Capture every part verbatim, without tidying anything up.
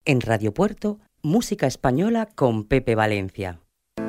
En Radio Puerto, música española con Pepe Valencia.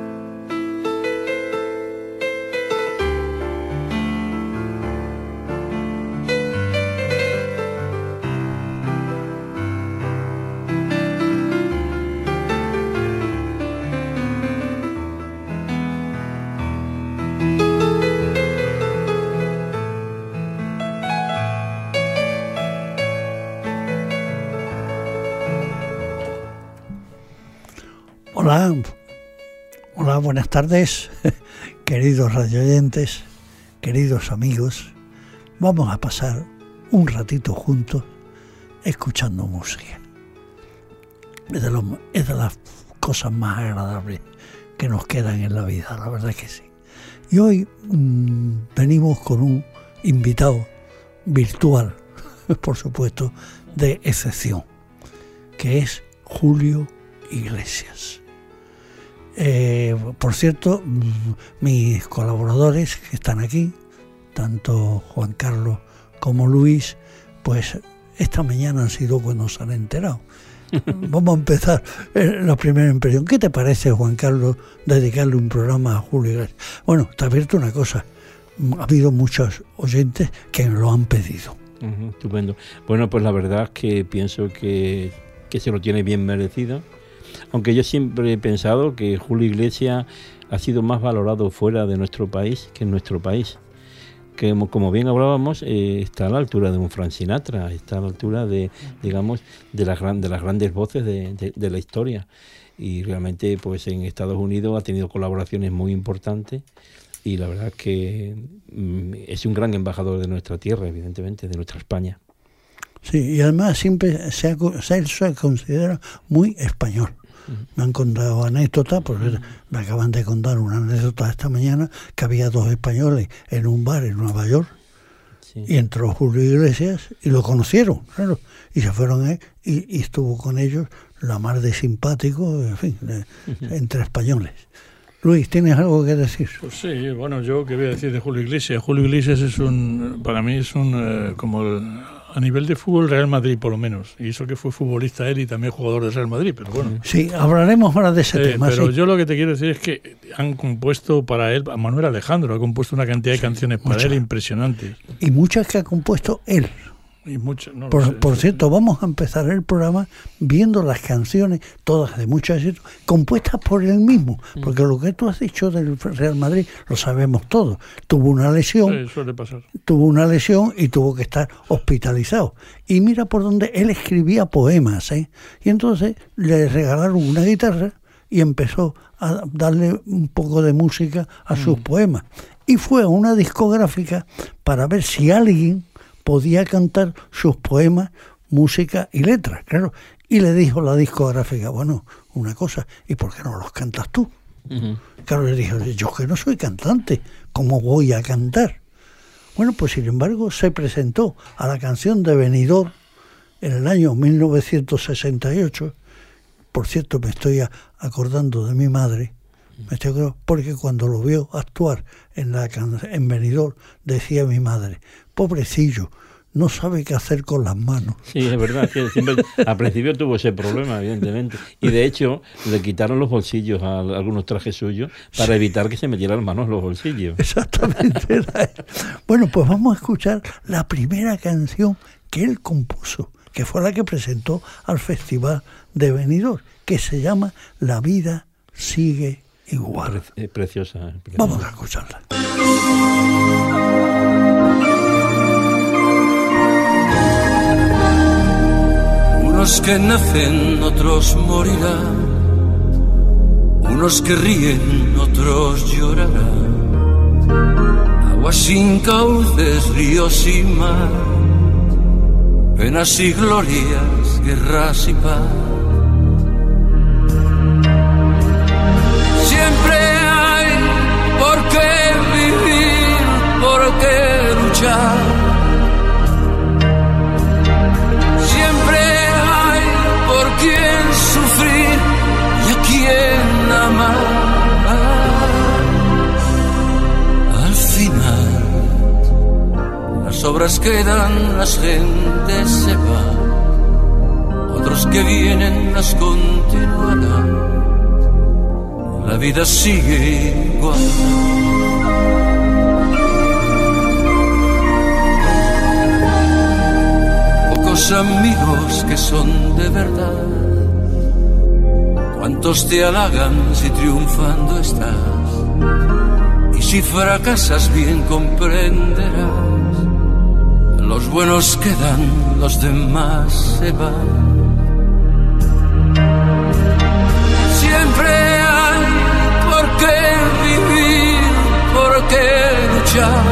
Hola, hola, buenas tardes, queridos radioyentes, queridos amigos. Vamos a pasar un ratito juntos escuchando música. Es de, lo, es de las cosas más agradables que nos quedan en la vida, la verdad que sí. Y hoy mmm, venimos con un invitado virtual, por supuesto, de excepción, que es Julio Iglesias. Eh, por cierto, mis colaboradores que están aquí, tanto Juan Carlos como Luis, pues esta mañana han sido cuando se han enterado. Vamos a empezar eh, la primera impresión. ¿Qué te parece, Juan Carlos, dedicarle un programa a Julio Iglesias? Bueno, te advierto una cosa, ha habido muchos oyentes que me lo han pedido. Uh-huh, estupendo. Bueno, pues la verdad es que pienso que, que se lo tiene bien merecido. Aunque yo siempre he pensado que Julio Iglesias ha sido más valorado fuera de nuestro país que en nuestro país. Que como bien hablábamos, eh, está a la altura de un Frank Sinatra, está a la altura de, digamos, de las, gran, de las grandes voces de, de, de la historia. Y realmente, pues en Estados Unidos ha tenido colaboraciones muy importantes y la verdad es que mm, es un gran embajador de nuestra tierra, evidentemente, de nuestra España. Sí, y además siempre se, ha, se, se considera muy español. Me han contado anécdotas, porque me acaban de contar una anécdota esta mañana, que había dos españoles en un bar en Nueva York, sí. Y entró Julio Iglesias y lo conocieron, claro, y se fueron a él, y, y estuvo con ellos la mar de simpático, en fin, de, uh-huh. entre españoles. Luis, ¿tienes algo que decir? Pues sí, bueno, yo qué voy a decir de Julio Iglesias. Julio Iglesias es un, para mí es un, eh, como el, a nivel de fútbol Real Madrid por lo menos, y eso que fue futbolista él y también jugador de Real Madrid, pero bueno. Sí, hablaremos ahora de ese eh, tema. Pero sí. Yo lo que te quiero decir es que han compuesto para él, Manuel Alejandro ha compuesto una cantidad de sí, canciones para muchas. él impresionantes. Y muchas que ha compuesto él. Y mucho, no por, sé, por sí. cierto, vamos a empezar el programa viendo las canciones, todas de muchos éxitos, compuestas por él mismo, porque lo que tú has dicho del Real Madrid lo sabemos todos. Tuvo una lesión, sí, suele pasar. tuvo una lesión y tuvo que estar hospitalizado. Y mira por donde él escribía poemas, ¿eh? Y entonces le regalaron una guitarra y empezó a darle un poco de música a sus mm. poemas. Y fue a una discográfica para ver si alguien podía cantar sus poemas, música y letras, claro. Y le dijo la discográfica, bueno, una cosa, ¿y por qué no los cantas tú? Uh-huh. Claro, le dijo, yo que no soy cantante, ¿cómo voy a cantar? Bueno, pues sin embargo se presentó a la canción de Benidorm en el año mil novecientos sesenta y ocho. Por cierto, me estoy acordando de mi madre, me estoy acordando, porque cuando lo vio actuar en, la en Benidorm, decía mi madre, pobrecillo, no sabe qué hacer con las manos. Sí, es verdad, que siempre, al principio tuvo ese problema, evidentemente. Y de hecho, le quitaron los bolsillos a algunos trajes suyos para sí. evitar que se metieran las manos en los bolsillos. Exactamente. Bueno, pues vamos a escuchar la primera canción que él compuso, que fue la que presentó al Festival de Benidorm, que se llama La vida sigue igual. Pre- preciosa, preciosa. Vamos a escucharla. Unos que nacen, otros morirán. Unos que ríen, otros llorarán. Aguas sin cauces, ríos sin mar. Penas y glorias, guerras y paz. Siempre hay por qué vivir, por qué luchar. Siempre hay por quién sufrir y a quién amar. Al final, las obras quedan, las gentes se van. otros que vienen las continuarán. La vida sigue igual. Pocos amigos que son de verdad. Cuántos te halagan si triunfando estás. Y si fracasas bien comprenderás. Los buenos quedan, los demás se van. Siempre hay por qué vivir, por qué luchar.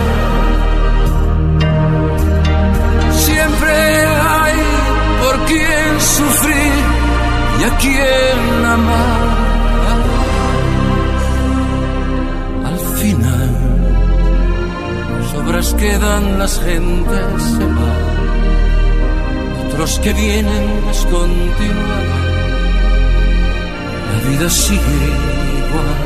Siempre hay por quién sufrir y a quién amar. Al final, sobras quedan, las gentes se van. Otros que vienen las continuarán. La vida sigue igual.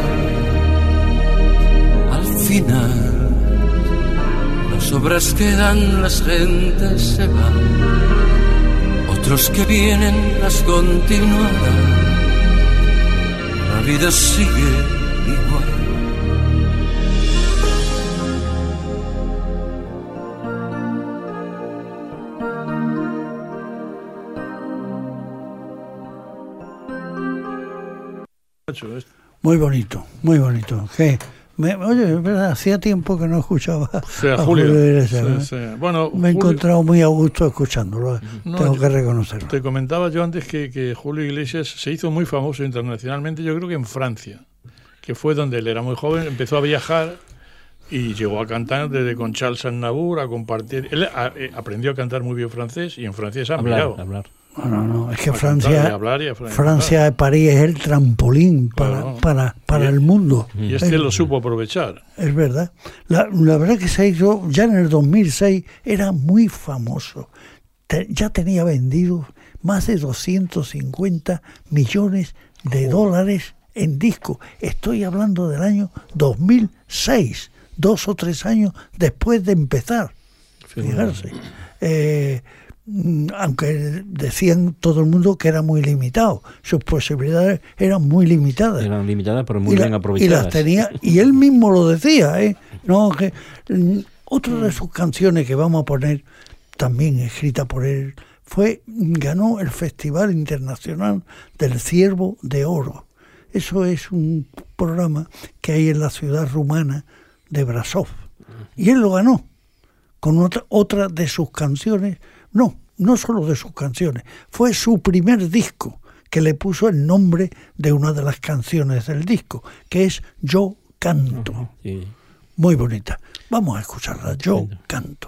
Al final, las obras quedan, las gentes se van. Otros que vienen las continuarán. La vida sigue igual. Muy bonito, muy bonito. ¿Qué? Me, oye, ¿verdad? Hacía tiempo que no escuchaba O sea, a Julio. Julio Iglesias, ¿no? Sí, sí. Bueno, Me he Julio, encontrado muy a gusto escuchándolo, No, tengo yo- que reconocerlo. te comentaba yo antes que, que Julio Iglesias se hizo muy famoso internacionalmente, yo creo que en Francia, que fue donde él era muy joven, empezó a viajar y llegó a cantar desde con Charles Aznavour, a compartir. Él a, eh, aprendió a cantar muy bien francés y en francés ha Hablar, mirado. hablar. No, no, no, es que A cantar y a Francia, hablar y a fra- Francia de París es el trampolín para, Claro. para, para Y- el mundo. Y este Es- lo supo aprovechar. Es verdad. La, la verdad que se hizo, ya en el dos mil seis era muy famoso. Te- ya tenía vendido más de doscientos cincuenta millones de dólares en disco. Estoy hablando del año dos mil seis, dos o tres años después de empezar. Fijarse. Eh, mm, aunque decían todo el mundo que era muy limitado, sus posibilidades eran muy limitadas. Eran limitadas, pero muy y, la- bien y aprovechadas. las tenía, y él mismo lo decía, ¿eh? No, que mm, otra de sus canciones que vamos a poner, también escrita por él, fue, ganó el Festival Internacional del Ciervo de Oro. Eso es un programa que hay en la ciudad rumana de Brasov. Y él lo ganó con otra, otra de sus canciones. No, no solo de sus canciones, fue su primer disco que le puso el nombre de una de las canciones del disco, que es Yo Canto. Sí. Muy bonita. Vamos a escucharla. Yo Estupendo. Canto.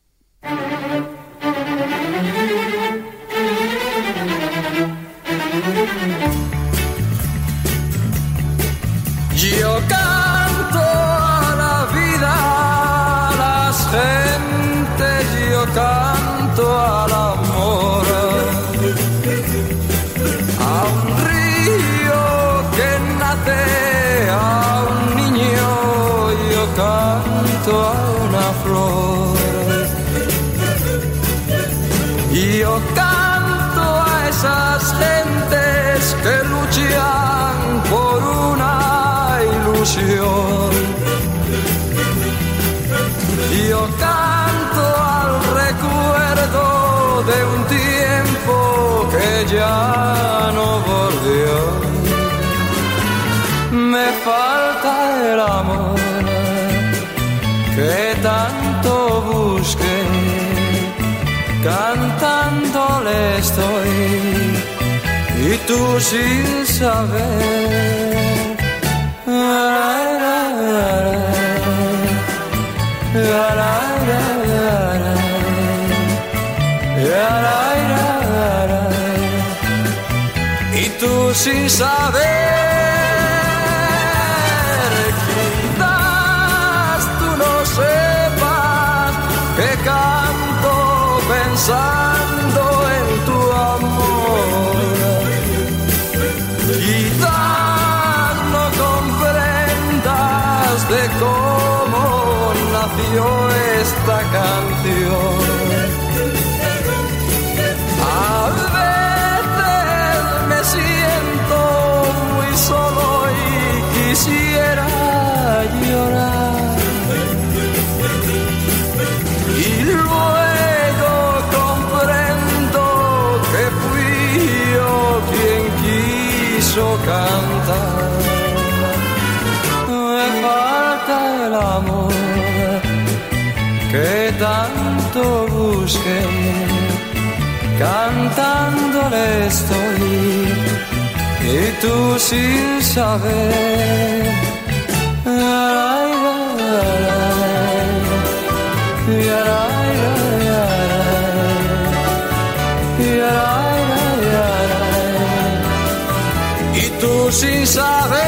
Yo canto a la vida, a las gentes, yo canto al amor, a un río que nace, a un niño, yo canto a una flor, y yo canto a esas gentes que luchan por una ilusión. Yo canto al recuerdo de un tiempo que ya no volvió. Me falta el amor que tanto busqué, cantándole estoy y tú sin saber. Y tú sin saber, quizás tú no sepas que canto pensando en tu amor. Quizás no comprendas de cómo nació esta canción. A veces escucho cantar. Me falta el amor que tanto busqué, cantándole estoy y tú sin saber. Ay, ay, ay, ay, ay, y tú sin saber.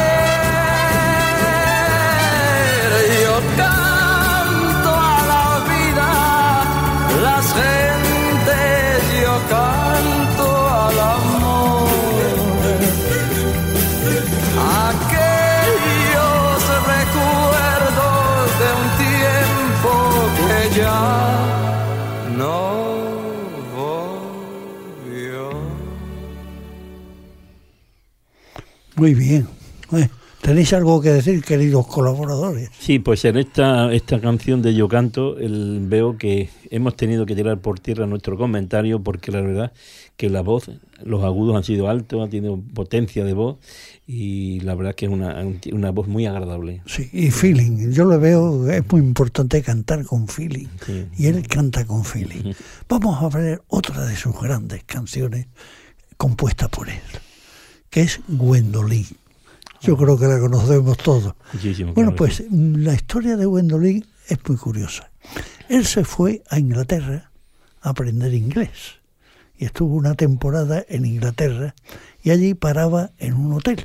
Yo canto a la vida, las gentes, yo canto al amor, aquellos recuerdos de un tiempo que ya no volvió. Muy bien. Eh, ¿Tenéis algo que decir, queridos colaboradores? Sí, pues en esta esta canción de Yo Canto el, veo que hemos tenido que tirar por tierra nuestro comentario, porque la verdad que la voz, los agudos han sido altos, ha tenido potencia de voz y la verdad que es una, una voz muy agradable. Sí, y feeling. Yo lo veo, es muy importante cantar con feeling. Sí. Y él canta con feeling. Vamos a ver otra de sus grandes canciones compuesta por él, que es Gwendolyn. Yo creo que la conocemos todos. Muchísimo, bueno, claro, pues sí. La historia de Gwendolyn es muy curiosa. Él se fue a Inglaterra a aprender inglés y estuvo una temporada en Inglaterra y allí paraba en un hotel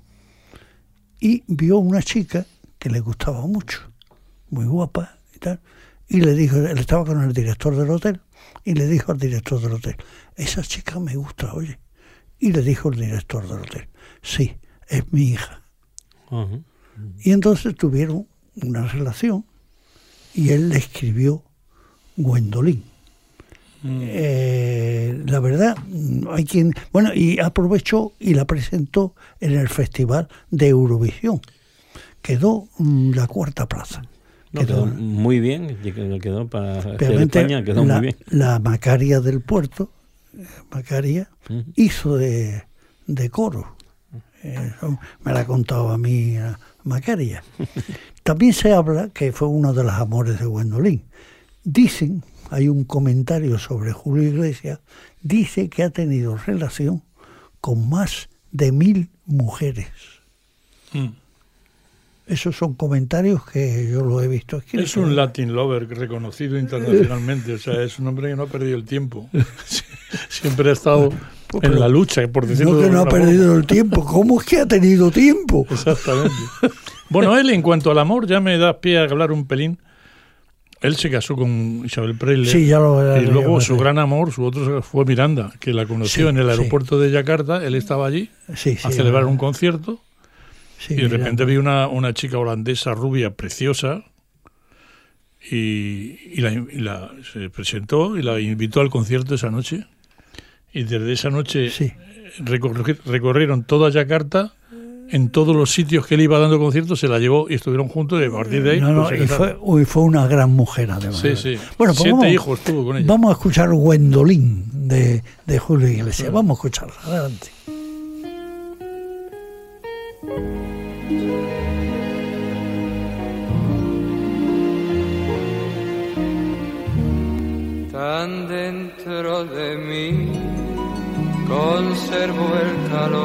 y vio una chica que le gustaba mucho, muy guapa y tal, y le dijo, él estaba con el director del hotel y le dijo al director del hotel, esa chica me gusta, oye. Y le dijo el director del hotel, sí, es mi hija. Uh-huh. Y entonces tuvieron una relación y él le escribió Gwendolyn. Mm. Eh, la verdad, hay quien... Bueno, y aprovechó y la presentó en el Festival de Eurovisión. Quedó mm, la cuarta plaza. No, quedó, quedó muy bien, quedó para España, quedó la, muy bien. La Macaria del Puerto, Macaria, uh-huh. hizo de, de coro. Eso me la ha contado a mí Macaria. También se habla que fue uno de los amores de Gwendolyn. Dicen, hay un comentario sobre Julio Iglesias, dice que ha tenido relación con más de mil mujeres. Mm. Esos son comentarios que yo lo he visto aquí. Es un Latin lover reconocido internacionalmente, o sea, es un hombre que no ha perdido el tiempo. Siempre ha estado pues, en la lucha, por decirlo de alguna forma. No que no ha perdido el tiempo, ¿cómo es que ha tenido tiempo? Exactamente. Bueno, él en cuanto al amor, ya me da pie a hablar un pelín. Él se casó con Isabel Presley, sí, ya lo, y luego su gran amor, su otro fue Miranda, que la conoció sí, en el aeropuerto sí. de Yakarta. Él estaba allí sí, sí, a celebrar un concierto. Sí, y de repente vi una, una chica holandesa rubia preciosa y, y, la, y la se presentó y la invitó al concierto esa noche. Y desde esa noche sí. recorri, recorrieron toda Yakarta, en todos los sitios que él iba dando conciertos se la llevó y estuvieron juntos y a partir de ahí... No, no, pues, y fue, uy, fue una gran mujer además. Sí, sí. Bueno, pues Siete vamos, hijos tuvo con ella. Vamos a escuchar Gwendolyn de, de Julio Iglesias. Sí. Vamos a escucharla, adelante. Tan dentro de mí conservo el calor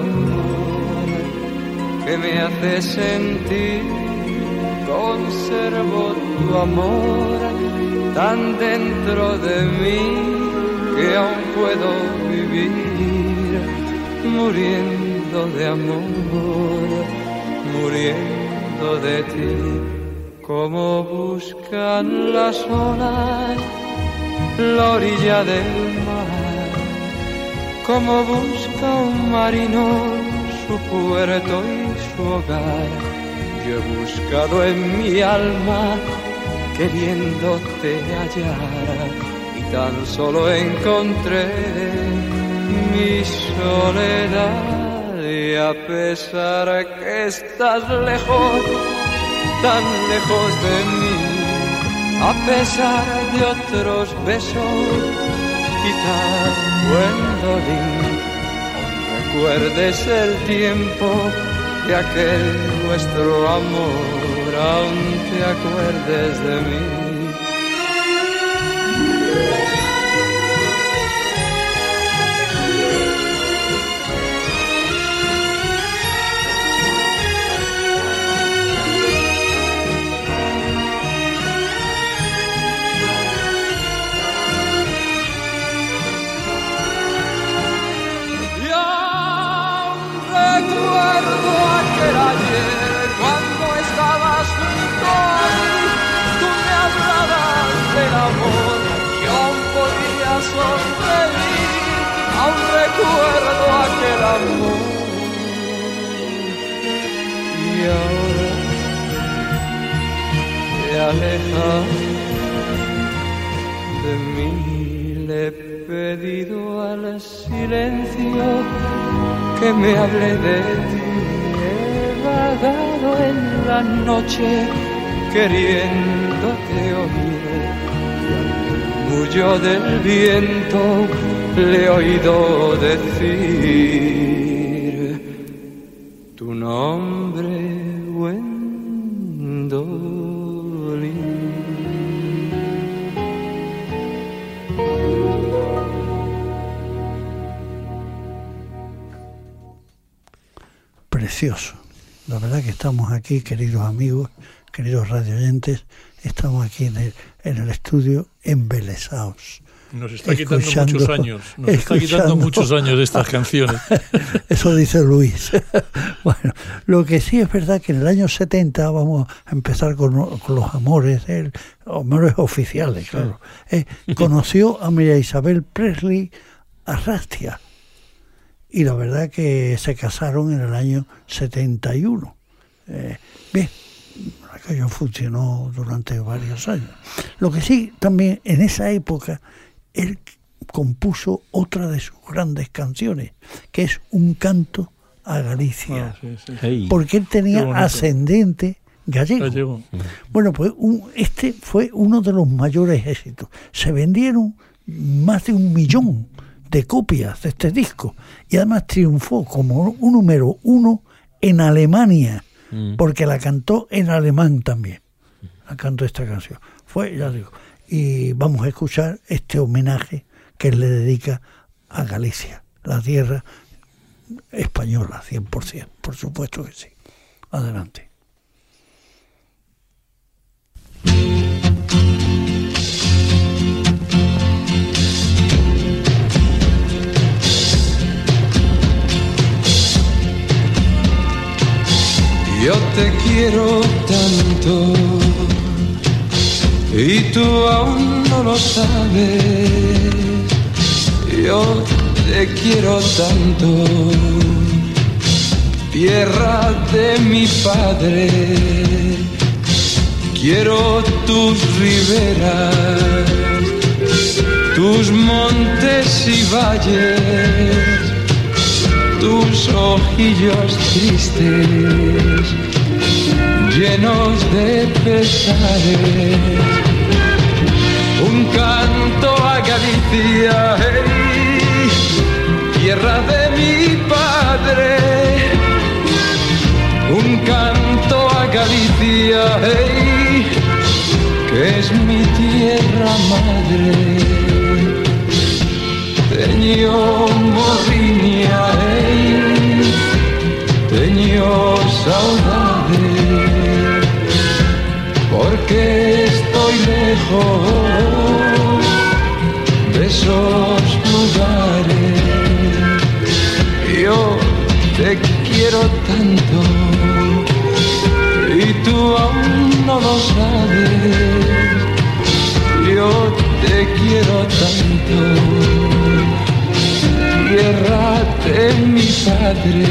que me hace sentir, conservo tu amor tan dentro de mí que aún puedo vivir muriendo de amor, muriendo de ti, como buscan las olas la orilla del mar, como busca un marino su puerto y su hogar. Yo he buscado en mi alma queriéndote hallar y tan solo encontré mi soledad. Y a pesar que estás lejos, tan lejos de mí, a pesar de otros besos, quizás Gwendolyn, recuerdes el tiempo de aquel nuestro amor, aún te acuerdes de mí. Recuerdo aquel amor y ahora te alejas de mí. Le he pedido al silencio que me hable de ti. He vagado en la noche queriéndote oír. Murmullo del viento le he oído decir tu nombre, Gwendolyn. Precioso. La verdad que estamos aquí, queridos amigos, queridos radioyentes, estamos aquí en el, en el estudio embelesados. Nos está quitando muchos años, nos está quitando muchos años de estas canciones. Eso dice Luis. Bueno, lo que sí es verdad que en el año setenta vamos a empezar con, con los amores, el, amores oficiales, claro. Eh, conoció a María Isabel Presley Arrastia y la verdad que se casaron en el año setenta y uno. Eh, bien, aquello funcionó durante varios años. Lo que sí, también en esa época él compuso otra de sus grandes canciones, que es Un canto a Galicia, Ah, sí, sí. Hey. porque él tenía ascendente gallego. Gallego. Bueno, pues un, este fue uno de los mayores éxitos. Se vendieron más de un millón de copias de este disco y además triunfó como un número uno en Alemania, Mm. porque la cantó en alemán también. La cantó esta canción. Fue, ya digo, y vamos a escuchar este homenaje que él le dedica a Galicia, la tierra española, cien por ciento, por supuesto que sí. Adelante. Yo te quiero tanto y tú aún no lo sabes. Yo te quiero tanto, tierra de mi padre. Quiero tus riberas, tus montes y valles, tus ojillos tristes, llenos de pesares. Un canto a Galicia, hey, tierra de mi padre. Un canto a Galicia, hey, que es mi tierra madre. Teño morriña, hey, teño saudade, porque estoy lejos de esos lugares. Yo te quiero tanto y tú aún no lo sabes. Yo te quiero tanto, tierra de mi padre.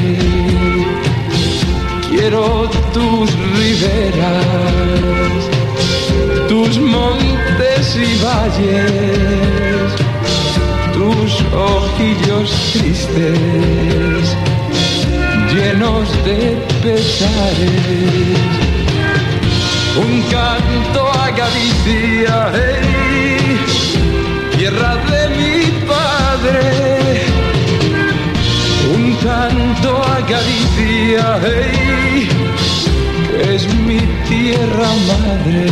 Quiero tus riberas, tus montes y valles, tus ojillos tristes, llenos de pesares. Un canto a Galicia, hey, tierra de mi padre. Un canto Galicia, hey, que es mi tierra madre.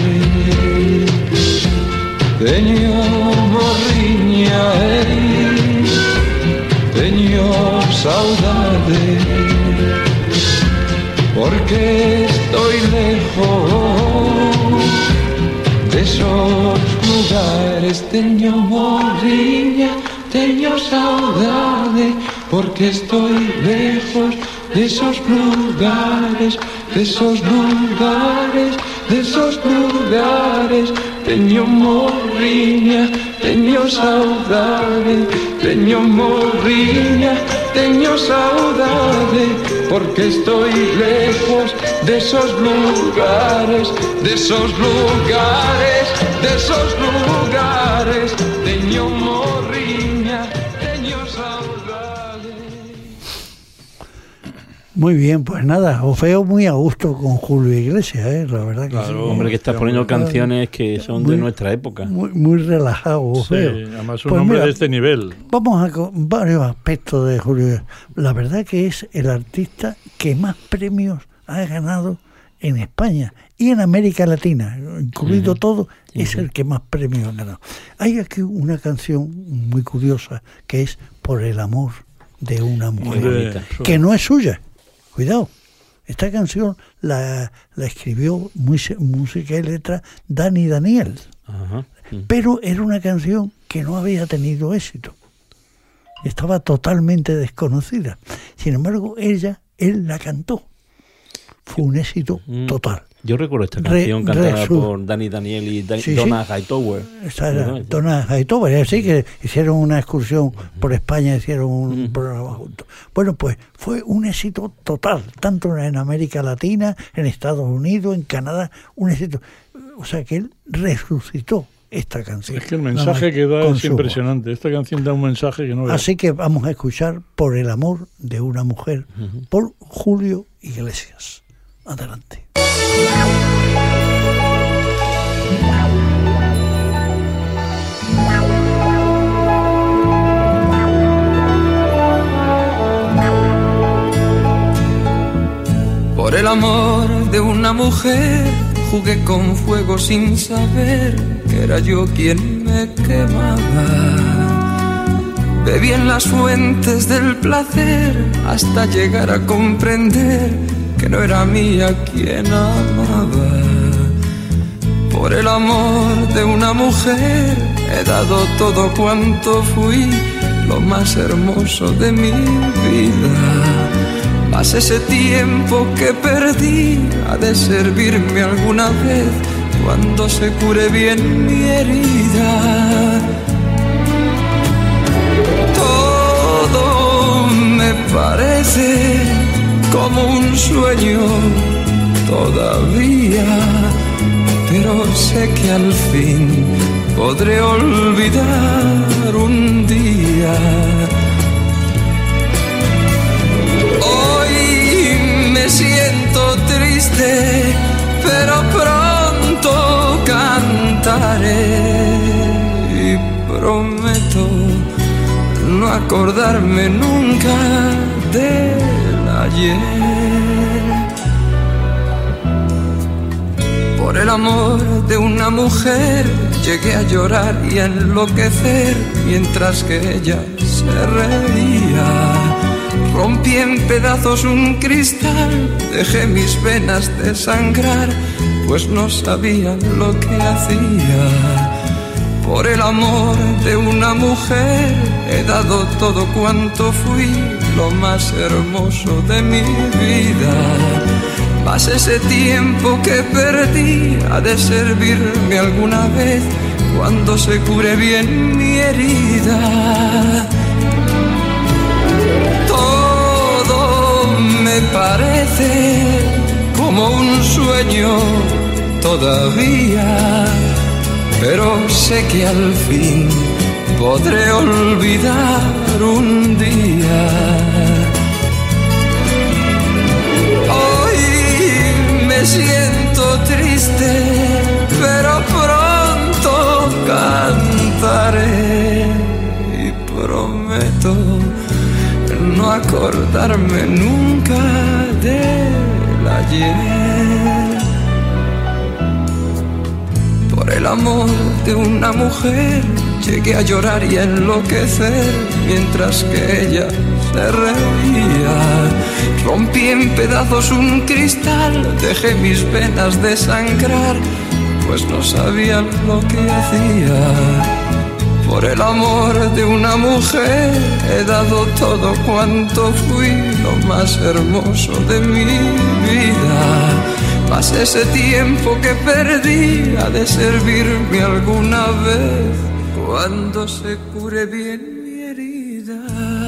Teño morriña, hey, teño saudade, porque estoy lejos de esos lugares. Teño morriña, teño saudade, porque estoy lejos de esos lugares, de esos lugares, de esos lugares. Teño morriña, teño saudade, teño morriña, teño saudade, porque estoy lejos de esos lugares, de esos lugares, de esos lugares. Teño morriña, teño saudade. Muy bien, pues nada, os veo muy a gusto con Julio Iglesias, ¿eh? La verdad que Claro, sí. Hombre, que estás poniendo canciones que son Muy- de nuestra época. Muy, muy relajado, os Sí, veo. además un Pues hombre mira, de este nivel. Vamos a con varios aspectos de Julio. La verdad que es el artista que más premios ha ganado en España y en América Latina, incluido Ujú. todo, es Ujú. el que más premios ha ganado. Hay aquí una canción muy curiosa que es Por el amor de una mujer, bonita. que no es suya. Cuidado. Esta canción la, la escribió muy, música y letra Dani Daniel, Ajá. pero era una canción que no había tenido éxito. Estaba totalmente desconocida. Sin embargo, ella, él la cantó. Fue un éxito Mm. total. Yo recuerdo esta Re- canción cantada resu- por Dani Daniel y Da- Sí, Donna Hightower. Esa era ¿No? Donna Hightower, así que hicieron una excursión por España, hicieron un Ujú. programa juntos. Bueno, pues fue un éxito total, tanto en América Latina, en Estados Unidos, en Canadá, un éxito. O sea que él resucitó esta canción. Es que el Nada mensaje más que da con es su voz. impresionante. Esta canción da un mensaje que no veas. Así que vamos a escuchar Por el amor de una mujer, Ujú. por Julio Iglesias. Adelante. Por el amor de una mujer jugué con fuego sin saber que era yo quien me quemaba. Bebí en las fuentes del placer hasta llegar a comprender que no era mía quien amaba. Por el amor de una mujer he dado todo cuanto fui, lo más hermoso de mi vida. Mas ese tiempo que perdí ha de servirme alguna vez cuando se cure bien mi herida. Todo me parece como un sueño todavía, pero sé que al fin podré olvidar un día. Hoy me siento triste, pero pronto cantaré y prometo no acordarme nunca del ayer. Por el amor de una mujer llegué a llorar y a enloquecer mientras que ella se reía. Rompí en pedazos un cristal, dejé mis venas desangrar, pues no sabía lo que hacía. Por el amor de una mujer he dado todo cuanto fui, lo más hermoso de mi vida. Mas ese tiempo que perdí ha de servirme alguna vez cuando se cure bien mi herida. Todo me parece como un sueño todavía, pero sé que al fin podré olvidar un día. Hoy me siento triste, pero pronto cantaré y prometo no acordarme acordarme nunca del ayer. Por el amor de una mujer llegué a llorar y a enloquecer, mientras que ella se reía. Rompí en pedazos un cristal, dejé mis venas desangrar, pues no sabía lo que hacía. Por el amor de una mujer he dado todo cuanto fui, lo más hermoso de mi vida. Mas ese tiempo que perdí ha de servirme alguna vez cuando se cure bien mi herida.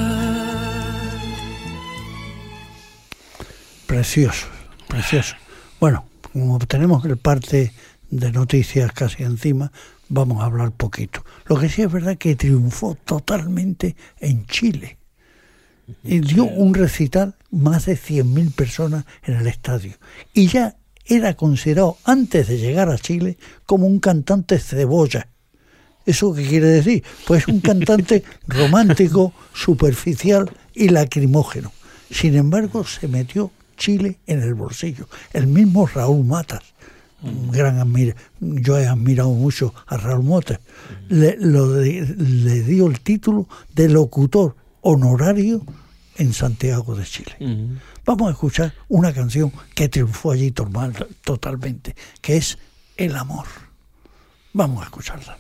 Precioso, precioso. Bueno, como tenemos el parte de noticias casi encima, vamos a hablar poquito. Lo que sí es verdad que triunfó totalmente en Chile y dio un recital, más de cien mil personas en el estadio, y ya era considerado antes de llegar a Chile como un cantante cebolla. ¿Eso qué quiere decir? Pues un cantante romántico, superficial y lacrimógeno. Sin embargo, se metió Chile en el bolsillo. El mismo Raúl Matas, un gran admira, yo he admirado mucho a Raúl Matas, le, lo de, le dio el título de locutor honorario en Santiago de Chile. Uh-huh. Vamos a escuchar una canción que triunfó allí totalmente, que es El amor. Vamos a escucharla.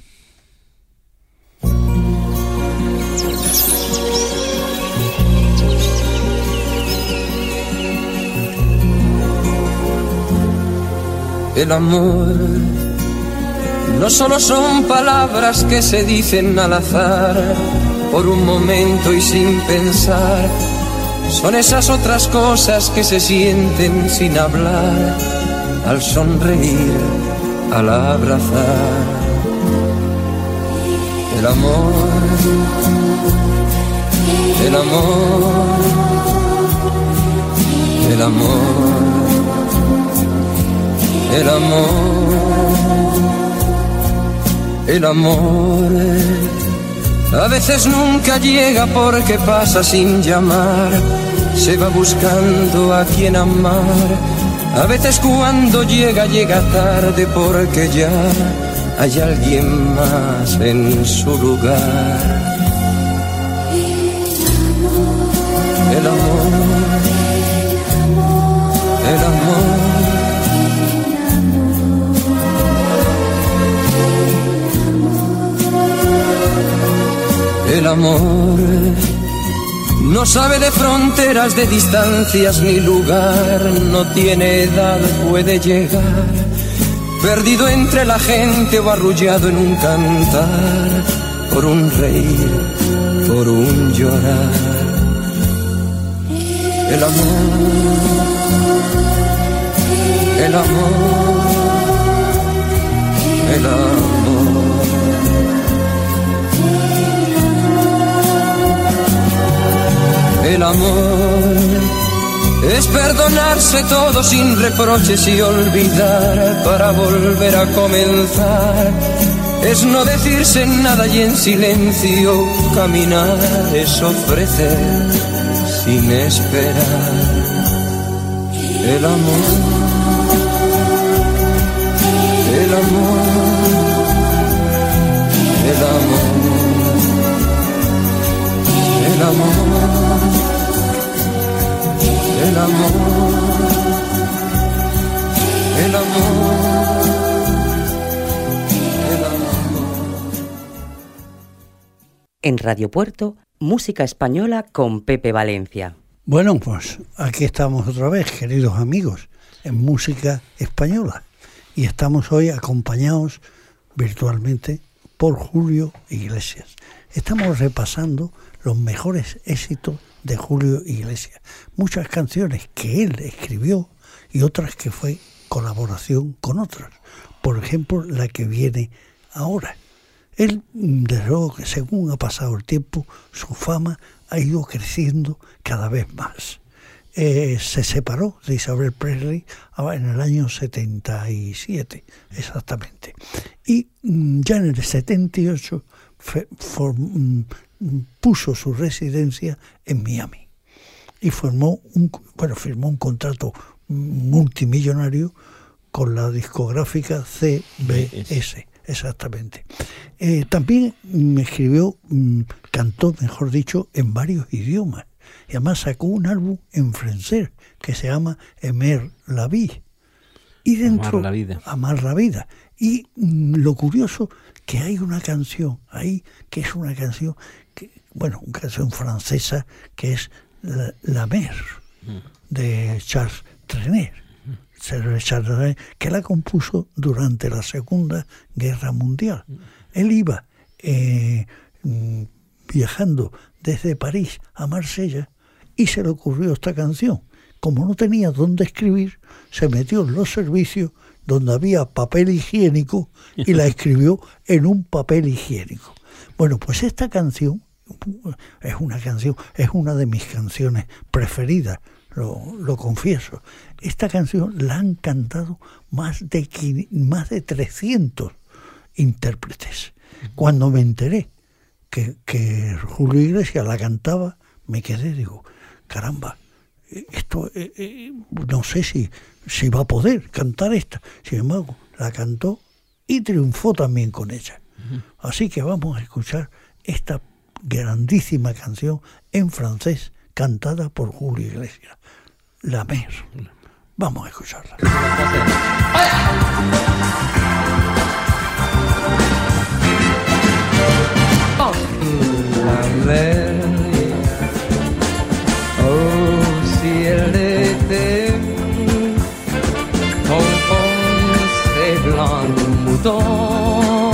El amor no solo son palabras que se dicen al azar, por un momento y sin pensar. Son esas otras cosas que se sienten sin hablar, al sonreír, al abrazar. El amor, el amor, el amor, el amor, el amor. A veces nunca llega porque pasa sin llamar, se va buscando a quien amar. A veces cuando llega, llega tarde porque ya hay alguien más en su lugar. El amor, el amor, el amor no sabe de fronteras, de distancias ni lugar, no tiene edad, puede llegar, perdido entre la gente o arrullado en un cantar, por un reír, por un llorar. El amor, el amor, el amor. El amor es perdonarse todo sin reproches y olvidar para volver a comenzar. Es no decirse nada y en silencio caminar. Es ofrecer sin esperar. El amor, el amor, el amor, el amor. El amor, el amor, el amor. En Radio Puerto, música española con Pepe Valencia. Bueno, pues aquí estamos otra vez, queridos amigos, en música española. Y estamos hoy acompañados virtualmente por Julio Iglesias. Estamos repasando los mejores éxitos de Julio Iglesias. Muchas canciones que él escribió y otras que fue colaboración con otras. Por ejemplo, la que viene ahora. Él, desde luego que según ha pasado el tiempo, su fama ha ido creciendo cada vez más. Eh, se separó de Isabel Presley en el año setenta y siete, exactamente. Y ya en el setenta y ocho fe, for, puso su residencia en Miami. y formó un, bueno, firmó un contrato multimillonario con la discográfica C B S, exactamente. Eh, también me escribió, cantó, mejor dicho, en varios idiomas. Y además sacó un álbum en francés que se llama Aimer la vie. Y dentro, Amar la vida. Amar la vida. Y mm, lo curioso, que hay una canción ahí, que es una canción, que, bueno, una canción francesa, que es La, la Mer, de Charles Trenet, Charles Trenet, que la compuso durante la Segunda Guerra Mundial. Él iba eh, viajando desde París a Marsella y se le ocurrió esta canción. Como no tenía dónde escribir, se metió en los servicios donde había papel higiénico y la escribió en un papel higiénico. Bueno, pues esta canción es una canción, es una de mis canciones preferidas, lo, lo confieso. Esta canción la han cantado más de, más de trescientos intérpretes. Cuando me enteré que, que Julio Iglesias la cantaba, me quedé, digo, caramba, esto eh, eh, no sé si, si va a poder cantar esta. Sin embargo, la cantó y triunfó también con ella. Así que vamos a escuchar esta grandísima canción en francés cantada por Julio Iglesias, La Mer. Vamos a escucharla. La mer, oh si elle était enfoncée blanc de mouton,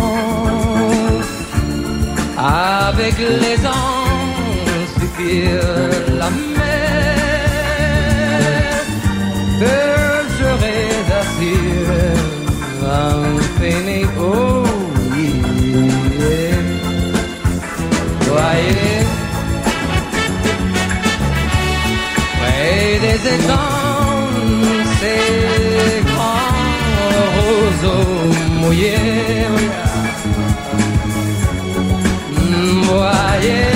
avec les anges suffire la mer, que je réassure infini, oh yeah. Voyez, près des étangs, ces grands roseaux mouillés, voyez,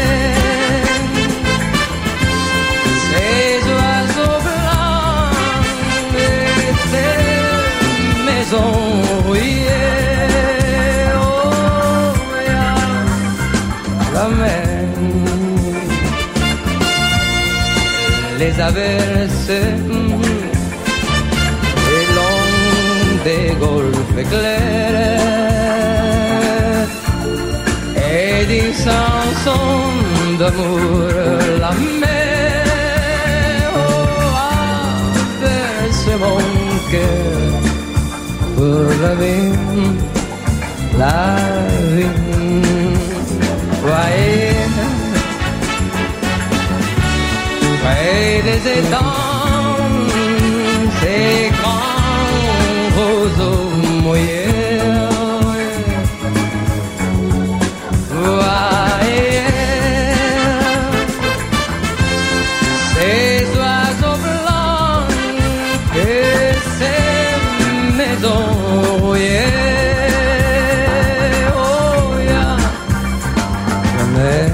ces oiseaux blancs et ces maisons rouillées, oh, yeah, la mer, les averses et long des golfes éclairés, et des chansons d'amour, la mer, oh, averse mon cœur pour la vie, la vie, voyez, près des étangs, ces grands roseaux mouillés, voyez, ces oiseaux blancs et ces maisons rouillées, oh yeah, la mer,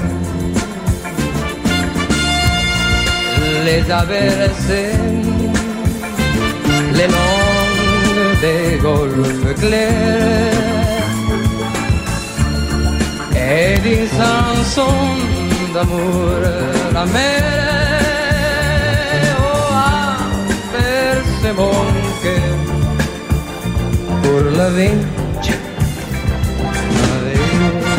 les averses, les longues des golfes clairs, et des chansons d'amour, la mer, oh, averse mon cœur pour la vie, la vie.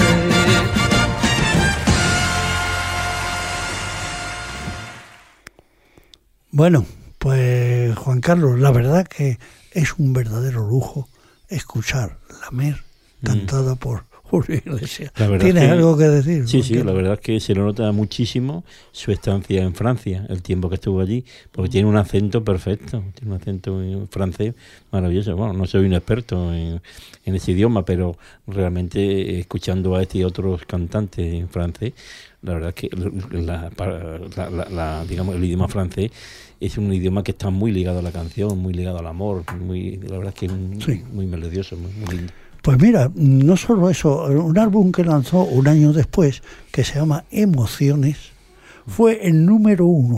Bueno, pues Juan Carlos, la verdad que es un verdadero lujo escuchar La Mer cantada mm. por Julio Iglesias. ¿Tienes que, algo que decir? Sí, sí, la verdad es que se le nota muchísimo su estancia en Francia, el tiempo que estuvo allí, porque tiene un acento perfecto, tiene un acento francés maravilloso. Bueno, no soy un experto en, en ese idioma, pero realmente escuchando a este y otros cantantes en francés, la verdad es que la, la, la, la, digamos, el idioma francés es un idioma que está muy ligado a la canción, muy ligado al amor, muy, la verdad es que es muy, sí. muy melodioso, muy, muy lindo. Pues mira, no solo eso, un álbum que lanzó un año después, que se llama Emociones, fue el número uno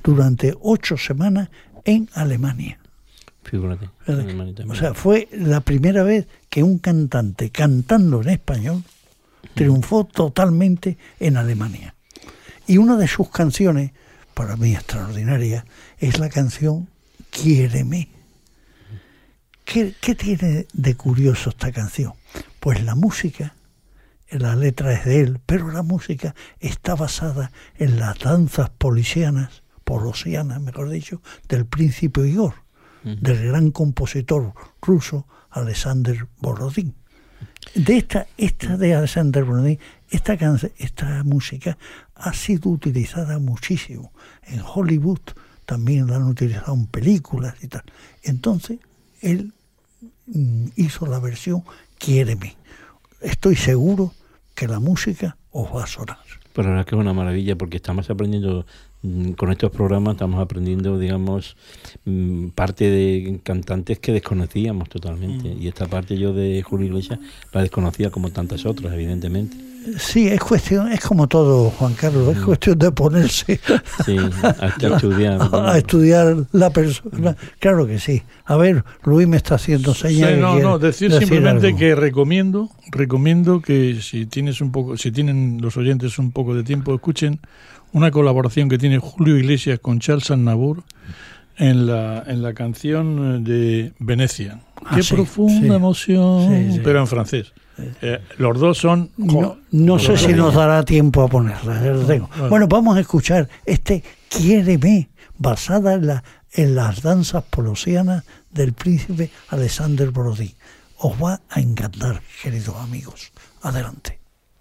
durante ocho semanas en Alemania. Figúrate. O sea, fue la primera vez que un cantante cantando en español triunfó totalmente en Alemania. Y una de sus canciones, para mí extraordinaria, es la canción Quiéreme. ¿Qué, qué tiene de curioso esta canción? Pues la música, la letra es de él, pero la música está basada en las danzas polisianas, polosianas, mejor dicho, del príncipe Igor, uh-huh. del gran compositor ruso Alexander Borodín. De esta, esta de Alexander Borodín, esta canción, esta música ha sido utilizada muchísimo en Hollywood, también la han utilizado en películas y tal. Entonces él mm, hizo la versión Quiéreme. Estoy seguro que la música os va a sonar. Pero la verdad que es una maravilla, porque estamos aprendiendo, con estos programas estamos aprendiendo, digamos, parte de cantantes que desconocíamos totalmente. Mm. Y esta parte yo de Julio Iglesias la desconocía como tantas otras, evidentemente. Sí, es cuestión, es como todo, Juan Carlos, es cuestión de ponerse sí, a, a estudiar, a, a estudiar la persona. Claro que sí. A ver, Luis me está haciendo señas. Sí, no, no, decir, decir simplemente algo. que recomiendo, recomiendo que si tienes un poco, si tienen los oyentes un poco de tiempo, escuchen una colaboración que tiene Julio Iglesias con Charles Aznavour en la en la canción de Venecia. Ah, Qué sí, profunda sí. emoción, Sí, sí. pero en francés. Eh, los dos son... No, no sé si nos dará tiempo a ponerla. Lo tengo. Bueno. Bueno, vamos a escuchar este Quiéreme, basada en, la, en las danzas polosianas del príncipe Alexander Borodín. Os va a encantar, queridos amigos. Adelante.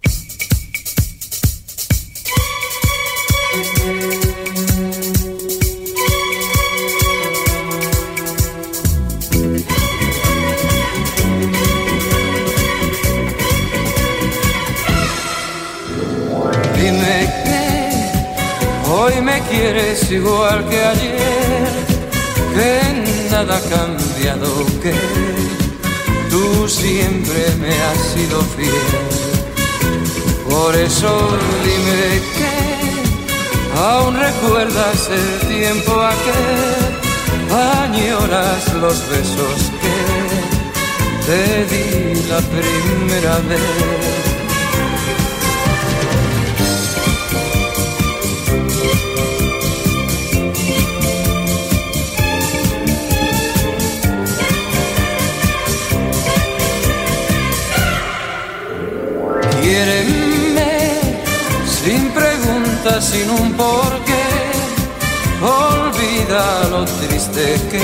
Dime que hoy me quieres igual que ayer, que nada ha cambiado, que tú siempre me has sido fiel. Por eso dime que aún recuerdas el tiempo aquel, añoras los besos que te di la primera vez. Quiéreme sin preguntas, sin un porqué, olvida lo triste que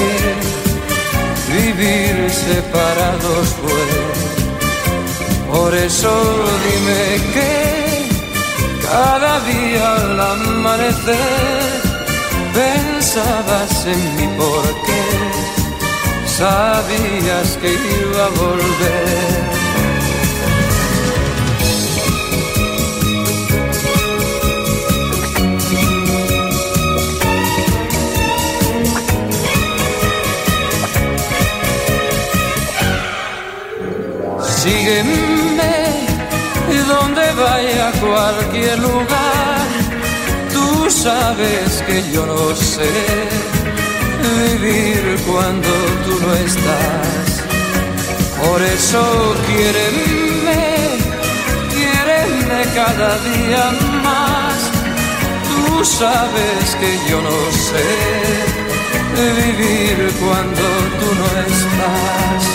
vivir separados fue. Por eso dime que cada día al amanecer pensabas en mí porque sabías que iba a volver. Sígueme donde vaya, a cualquier lugar. Tú sabes que yo no sé vivir cuando tú no estás. Por eso quiéreme, quiéreme cada día más. Tú sabes que yo no sé vivir cuando tú no estás.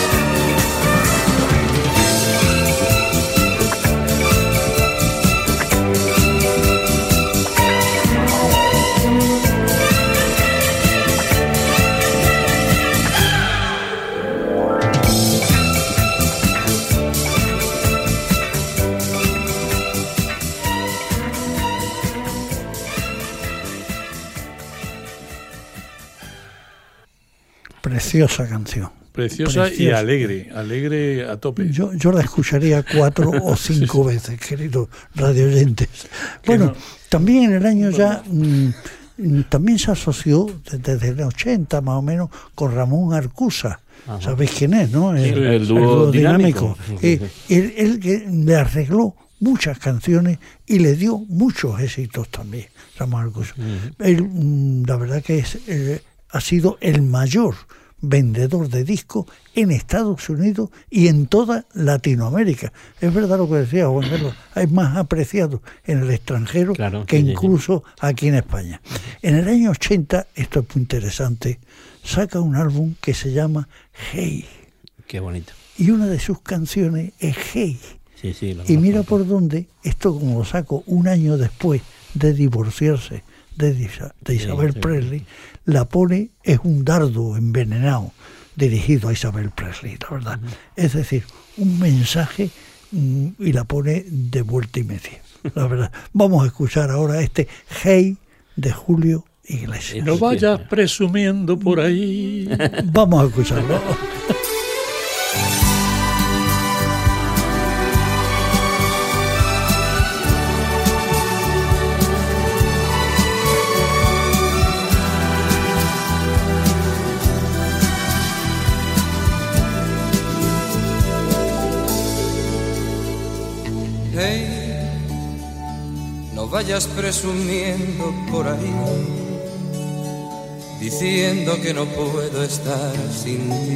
Preciosa canción. Preciosa, Preciosa y alegre, alegre a tope. Yo, yo la escucharía cuatro o cinco sí, veces, queridos radioyentes. Bueno, no, también en el año ya, mmm, también se asoció desde, desde el ochenta más o menos con Ramón Arcusa. Ajá. ¿Sabéis quién es, no? El, sí, el, el dúo, dúo dinámico. dinámico. Eh, él, él que le arregló muchas canciones y le dio muchos éxitos también, Samuel Alcocer. Uh-huh. Él, la verdad que es, eh, ha sido el mayor vendedor de discos en Estados Unidos y en toda Latinoamérica. Es verdad lo que decía Juan Carlos, es más apreciado en el extranjero claro, que sí, incluso sí. aquí en España. En el año ochenta, esto es muy interesante, saca un álbum que se llama Hey. Qué bonito. Y una de sus canciones es Hey. Sí, sí, y mira por dónde, esto como lo saco un año después de divorciarse de, de Isabel sí, sí. Presley, la pone, es un dardo envenenado dirigido a Isabel Presley, la verdad. Uh-huh. Es decir, un mensaje mm, y la pone de vuelta y media, la verdad. Vamos a escuchar ahora este Hey de Julio Iglesias. No vayas presumiendo por ahí. Vamos a escucharlo. Vayas presumiendo por ahí, diciendo que no puedo estar sin ti.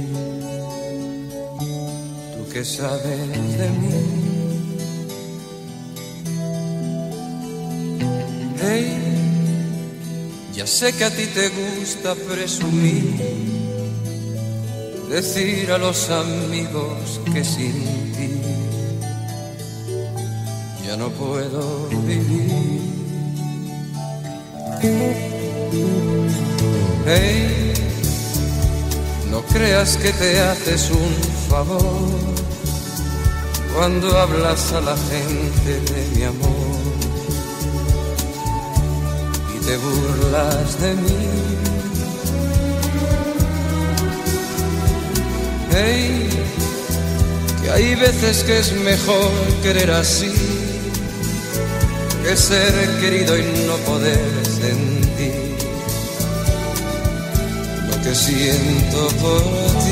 Tú que sabes de mí. Hey, ya sé que a ti te gusta presumir, decir a los amigos que sin ti ya no puedo vivir. Hey, no creas que te haces un favor cuando hablas a la gente de mi amor y te burlas de mí. Hey, que hay veces que es mejor querer así que ser querido y no poder sentir lo que siento por ti.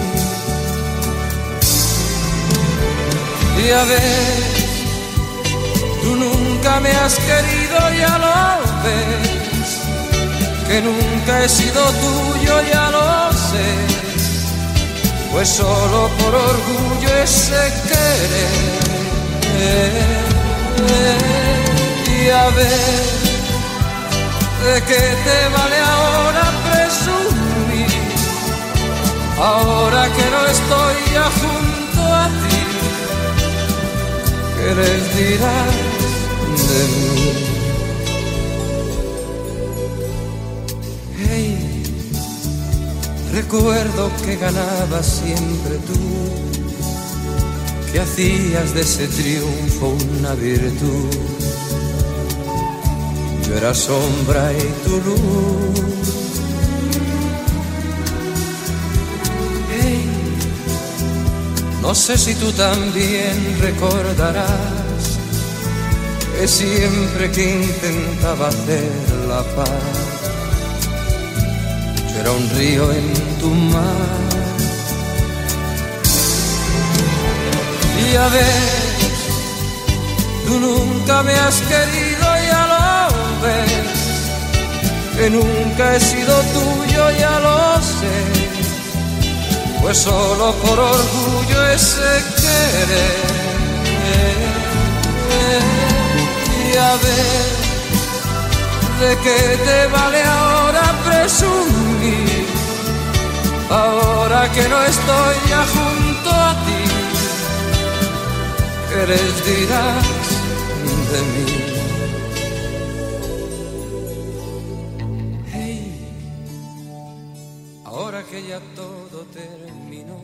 Y a ver, tú nunca me has querido, ya lo ves, que nunca he sido tuyo, ya lo sé, pues solo por orgullo ese querer. Y a ver, ¿de qué te vale ahora presumir? Ahora que no estoy ya junto a ti, ¿qué les dirás de mí? Hey, recuerdo que ganabas siempre tú, que hacías de ese triunfo una virtud. Yo era sombra y tu luz. Hey, no sé si tú también recordarás que siempre que intentaba hacer la paz, yo era un río en tu mar. Y a ver, tú nunca me has querido, ya lo ves, que nunca he sido tuyo, ya lo sé, pues solo por orgullo ese querer. Y a ver, ¿de qué te vale ahora presumir? Ahora que no estoy ya junto a ti, ¿qué les dirás de mí? Hey, ahora que ya todo terminó.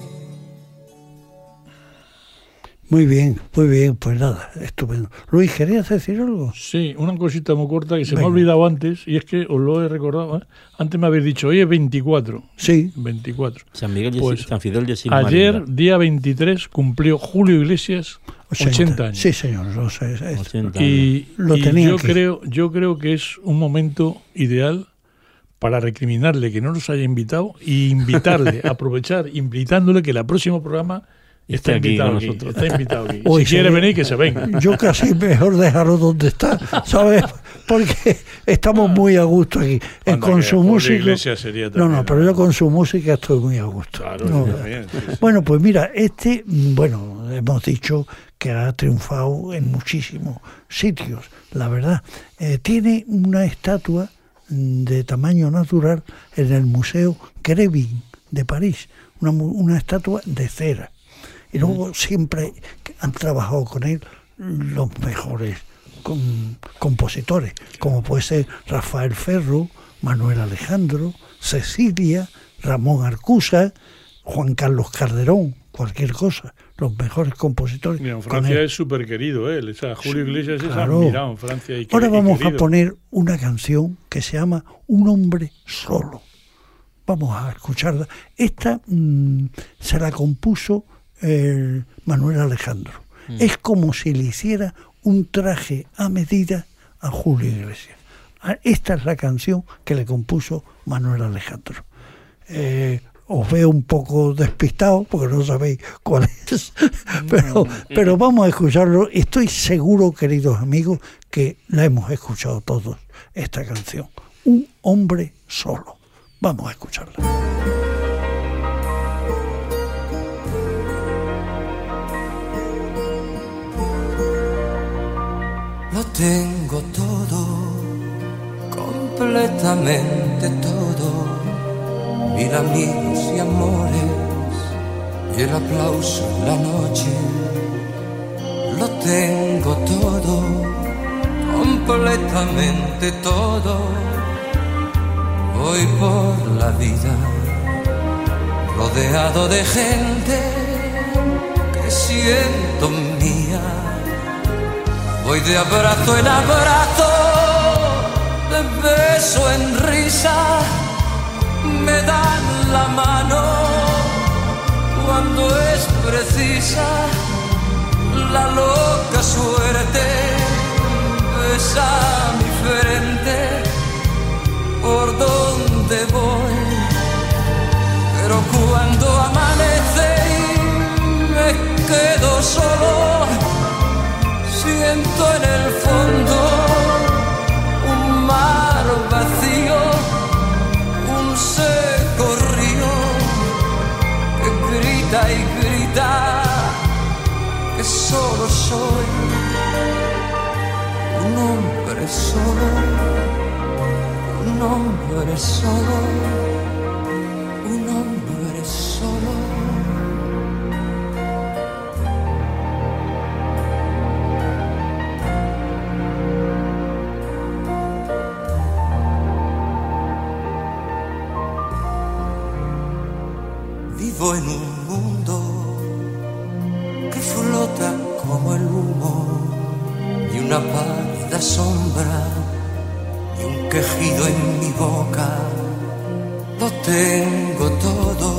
Muy bien, muy bien, pues nada, estupendo. Luis, ¿querías decir algo? Sí, una cosita muy corta que se Venga. me ha olvidado antes, y es que os lo he recordado, ¿eh? Antes me habéis dicho, hoy es veinticuatro. Sí. veinticuatro. San Miguel de pues, San Fidel de Ayer, Marinda. día veintitrés, cumplió Julio Iglesias ochenta años. Sí, señor, lo sé. ochenta y lo y tenía yo aquí. creo, yo creo que es un momento ideal para recriminarle que no nos haya invitado y invitarle, aprovechar, invitándole que el próximo programa Está esté aquí invitado con aquí, nosotros. está invitado aquí. Uy, si quiere sí. venir, que se venga. Yo casi mejor dejarlo donde está, ¿sabes? Porque estamos muy a gusto aquí. Eh, Anda, con que su Julio música. Iglesias sería No, también, no, pero yo con su música estoy muy a gusto. Claro, No, yo también, sí, sí. Bueno, pues mira, este, bueno, hemos dicho que ha triunfado en muchísimos sitios, la verdad. Eh, tiene una estatua de tamaño natural en el Museo Grebin de París, una, una estatua de cera. Y luego siempre han trabajado con él los mejores com- compositores, como puede ser Rafael Ferro, Manuel Alejandro, Cecilia, Ramón Arcusa, Juan Carlos Calderón, cualquier cosa, los mejores compositores. Mira, en con Francia él. es súper querido él. O sea, Julio Iglesias Claro. es admirado en Francia. Y Ahora queri- y vamos a querido. poner una canción que se llama Un hombre solo. Vamos a escucharla. Esta mmm, se la compuso eh, Manuel Alejandro. Mm. Es como si le hiciera un traje a medida a Julio Iglesias. Esta es la canción que le compuso Manuel Alejandro. Eh, os veo un poco despistado porque no sabéis cuál es, pero, pero vamos a escucharlo. Estoy seguro, queridos amigos, que la hemos escuchado todos, esta canción. Un hombre solo. Vamos a escucharla. Lo tengo todo, completamente todo. Mil amigos y amores y el aplauso en la noche. Lo tengo todo, completamente todo. Voy por la vida rodeado de gente que siento mía. Voy de abrazo en abrazo, de beso en risa. Me dan la mano cuando es precisa. La loca suerte besa mi frente por donde voy. Pero cuando amanece y me quedo solo, siento en el fondo un mar vacío, un seco río que grita y grita que solo soy un hombre solo, un hombre solo, un hombre solo. Vivo en un mundo que flota como el humo y una pálida sombra y un quejido en mi boca. Lo tengo todo,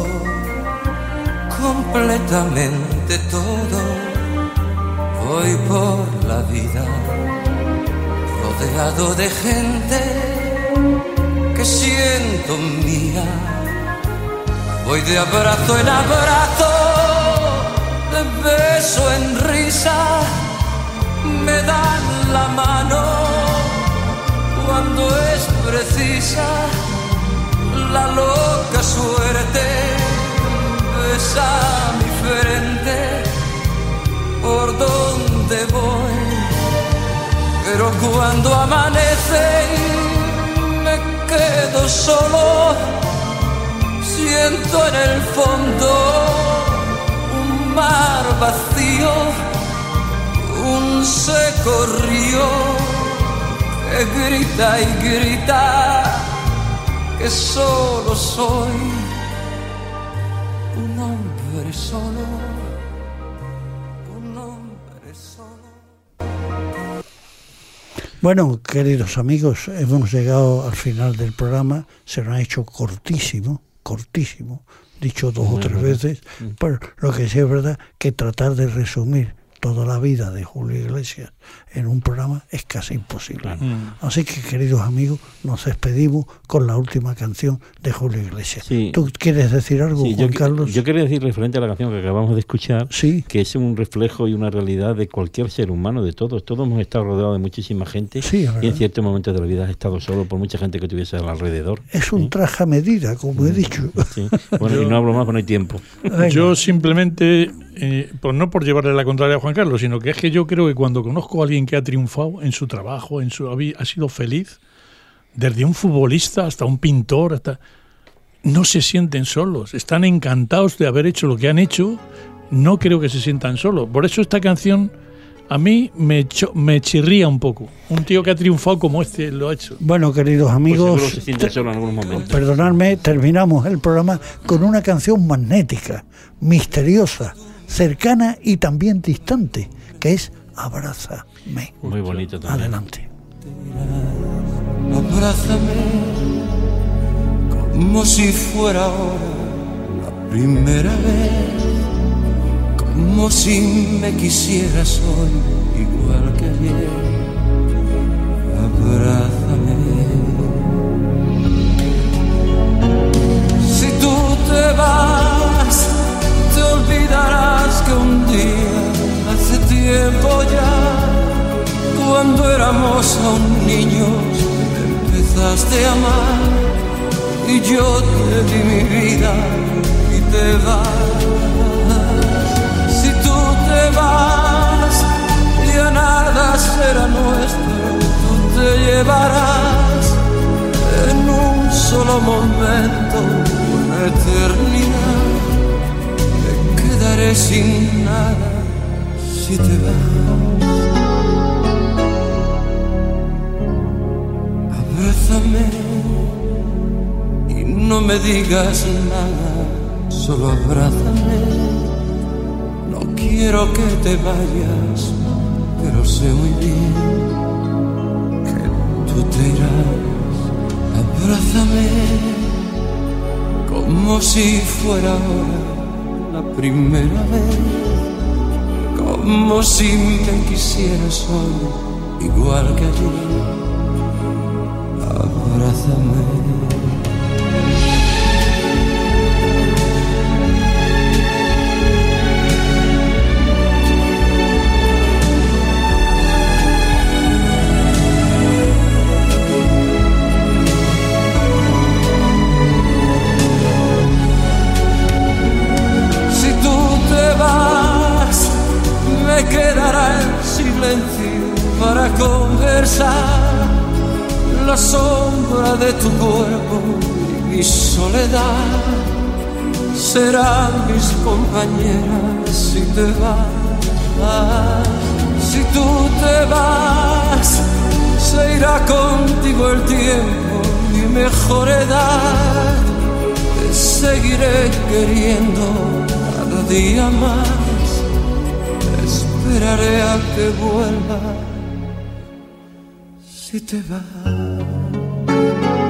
completamente todo. Voy por la vida rodeado de gente que siento mía. Voy de abrazo en abrazo, de beso en risa. Me dan la mano cuando es precisa. La loca suerte besa mi frente por donde voy. Pero cuando amanece y me quedo solo, siento en el fondo un mar vacío, un seco río que grita y grita que solo soy un hombre solo, un hombre solo. Bueno, queridos amigos, hemos llegado al final del programa. Se nos ha hecho cortísimo, cortísimo, dicho dos o tres veces, pero lo que sí es verdad que tratar de resumir toda la vida de Julio Iglesias en un programa es casi imposible. Claro. Mm. Así que, queridos amigos, nos despedimos con la última canción de Julio Iglesias. Sí. ¿Tú quieres decir algo, Sí, Juan yo, Carlos? yo quería decir referente a la canción que acabamos de escuchar, Sí. que es un reflejo y una realidad de cualquier ser humano, de todos. Todos hemos estado rodeados de muchísima gente Sí, es y en verdad. ciertos momentos de la vida has estado solo por mucha gente que tuviese alrededor. Es un traje a medida, como he dicho. Sí. Bueno, y no hablo más, pero no hay tiempo. Venga. Yo simplemente, eh, pues no por llevarle la contraria a Juan Carlos, sino que es que yo creo que cuando conozco a alguien que ha triunfado en su trabajo, en su ha sido feliz, desde un futbolista hasta un pintor, hasta no se sienten solos, están encantados de haber hecho lo que han hecho, no creo que se sientan solos. Por eso esta canción a mí me, cho- me chirría un poco. Un tío que ha triunfado como este lo ha hecho. Bueno, queridos Pues amigos, seguro se siente te- solo en algún momento. perdonadme, terminamos el programa con una canción magnética, misteriosa, cercana y también distante, que es Abrázame. Muy bonito también. Adelante. Abrázame como si fuera ahora la primera vez, como si me quisieras hoy igual que ayer. Abrázame. Si tú te vas, te olvidarás que un día, hace tiempo ya, cuando éramos aún niños, me empezaste a amar y yo te di mi vida y te vas. Si tú te vas, ya nada será nuestro, tú te llevarás en un solo momento una eternidad. Me quedaré sin nada si te vas. Abrázame y no me digas nada, solo abrázame. No quiero que te vayas, pero sé muy bien que tú te irás. Abrázame como si fuera ahora la primera vez, como si me quisieras hoy igual que ayer. Abrázame. Si tú te vas, me quedará en silencio para conversar. La sombra de tu cuerpo y mi soledad serán mis compañeras si te vas. Si tú te vas, se irá contigo el tiempo, mi mejor edad. Te seguiré queriendo cada día más. Esperaré a que vuelva si te vas.